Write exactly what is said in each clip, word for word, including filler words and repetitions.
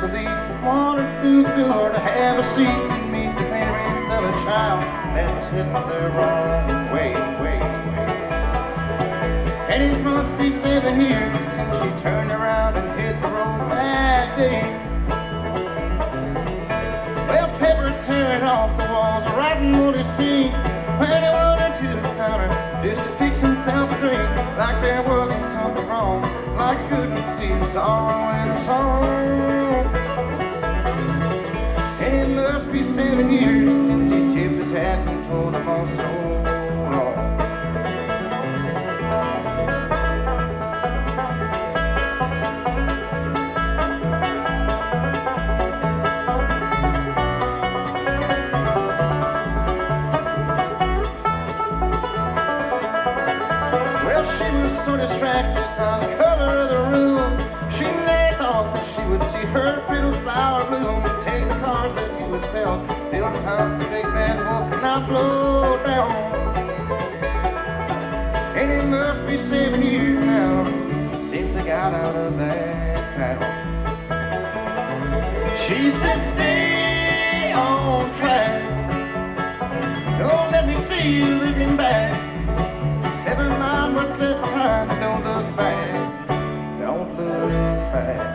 disbelief, wandered through the door to have a seat and meet the parents of a child that's heading the wrong way, way, way. And it must be seven years since she turned around and hit the road that day. Well, Pepper turned off the walls, writing what he seen, when he wandered to the counter just to fix himself a drink, like there wasn't something wrong, like he couldn't see the sorrow in the song. And it must be seven years since he tipped his hat and told him all so long. So distracted by the color of the room, she never thought that she would see her little flower bloom and take the cars that he was built till the house the big bad wolf could not blow down. And it must be seven years now since they got out of that paddle. She said, stay on track, don't let me see you looking back. Never mind what's left behind, don't look back, don't look back.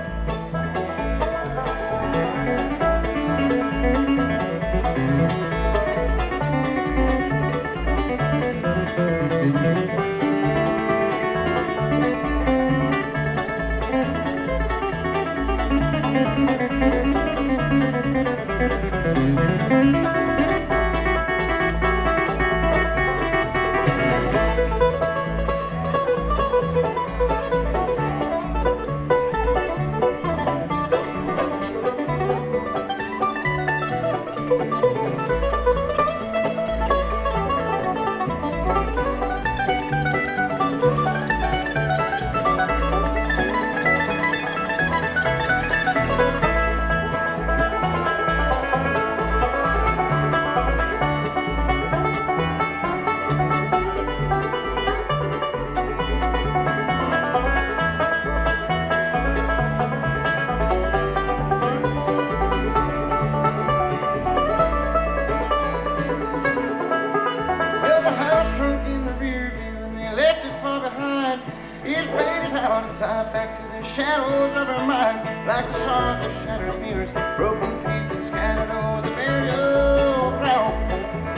Side back to the shadows of her mind, like the shards of shattered mirrors, broken pieces scattered over the burial ground.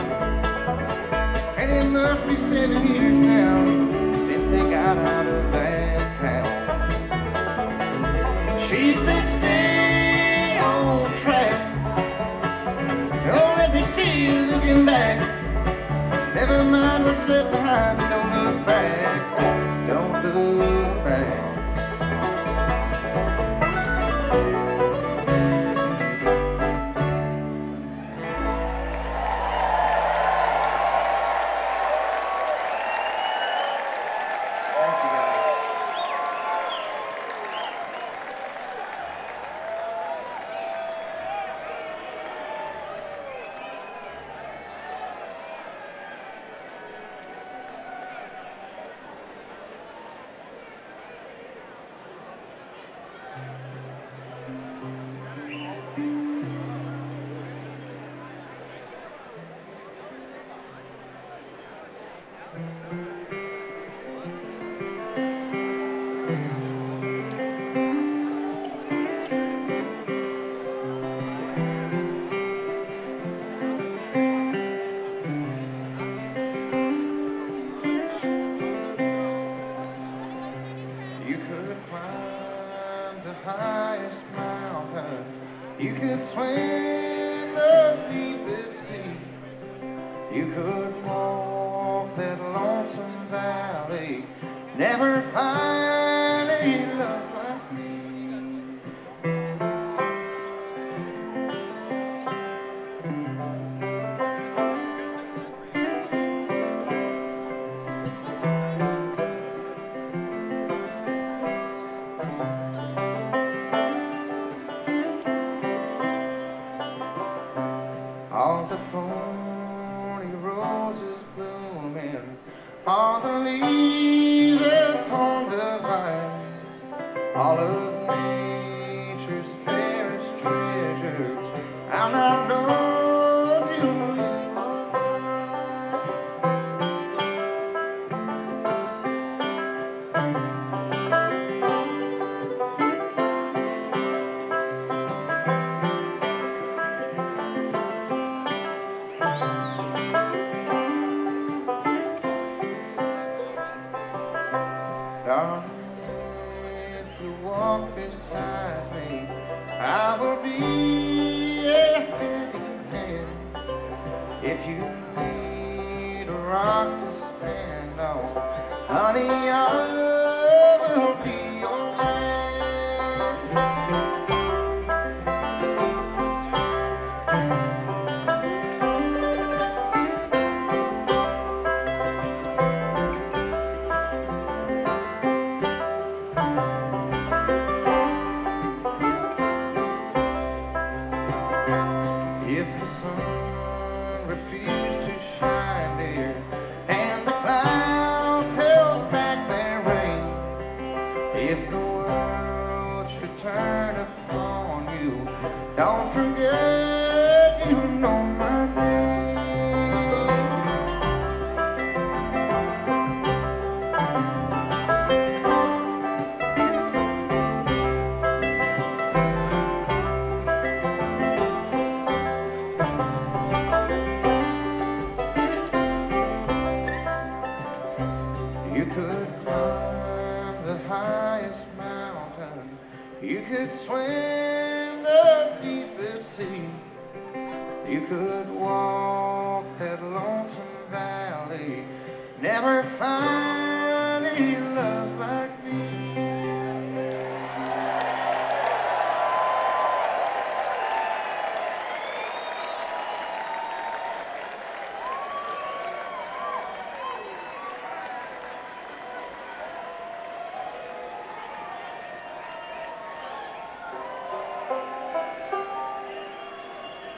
And it must be seven years now since they got out of that town. She said, stay on track, don't let me see you looking back. Never mind what's left behind, don't look back, don't look back. You could swim the deepest sea. You could walk that lonesome valley, never find a love like me. All the thorny roses blooming, all the leaves upon the vine, all of nature's fairest Darling, if you walk beside me, I will be a hand in hand. If you need a rock to stand on, honey, I will be your man. If the sun refused to shine, dear, and the clouds held back their rain, if the world should turn upon you, don't forget you know my name. You could climb the highest mountain, you could swim the deepest sea, you could walk that lonesome valley, never find